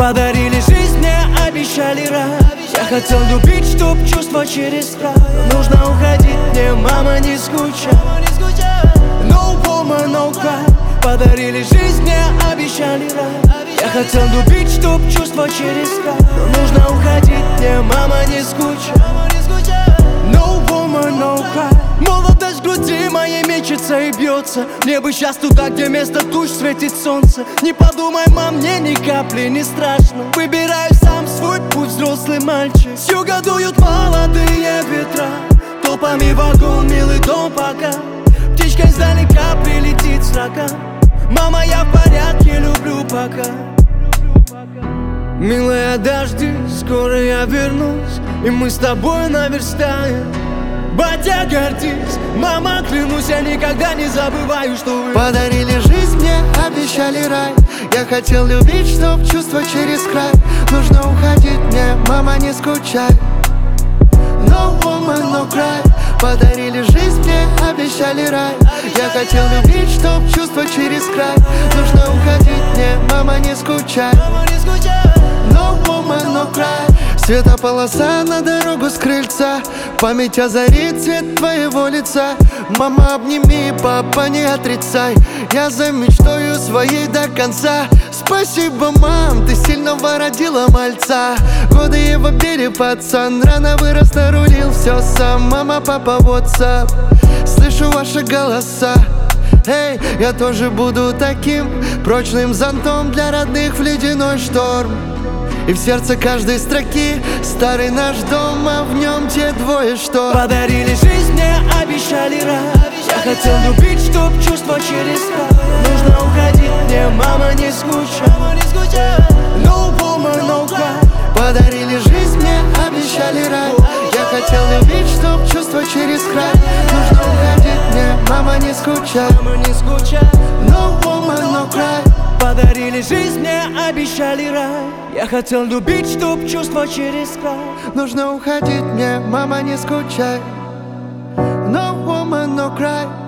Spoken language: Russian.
Подарили жизнь, мне обещали рай. Я хотел любить, чтоб чувства через край. Но нужно уходить мне, мама, не скучай. No woman, no cry. Подарили жизнь, мне обещали рай. Я хотел любить, чтоб чувства через край. Но нужно уходить мне, мама, не скучай. No woman, no cry. Молодость в груди моей мечется и бьется. Мне бы сейчас туда, где вместо туч светит солнце. Не подумай, мам, мне ни капли не страшно. Выбираю сам свой путь, взрослый мальчик. С юга дуют молодые ветра. Толпами вагон, милый дом пока. Птичка издалека прилетит строка. Мама, я в порядке, люблю пока. Милая, дожди, скоро я вернусь, и мы с тобой наверстаем. Батя, гордись, мама, клянусь, я никогда не забываю, что вы подарили жизнь, мне обещали рай. Я хотел любить, чтоб чувства через край. Нужно уходить мне, мама, не скучай. No woman, no cry. Подарили жизнь, мне обещали рай. Я хотел любить, чтоб чувства через край. Нужно уходить мне, мама, не скучай. No woman, no cry. Светополоса на дорогу с крыльца. Память озарит цвет твоего лица. Мама, обними, папа, не отрицай. Я за мечтою своей до конца. Спасибо, мам, ты сильного родила мальца. Годы его били, пацан, рано вырос, нарулил все сам. Мама, папа, WhatsApp, слышу ваши голоса. Эй, я тоже буду таким прочным зонтом для родных в ледяной шторм. И в сердце каждой строки старый наш дом, а в нем те двое, что подарили жизнь, мне обещали рай. Я хотел любить, чтоб чувства через край. Нужно уходить мне, мама, не скучай. No woman, no cry. Подарили жизнь, мне обещали рай. Я хотел любить, чтоб чувства через край. Нужно уходить мне, мама, не скучай. No woman, no cry. Подарили жизнь, мне обещали рай. Я хотел любить, чтоб чувства через край. Нужно уходить мне, мама, не скучай. No woman, no cry.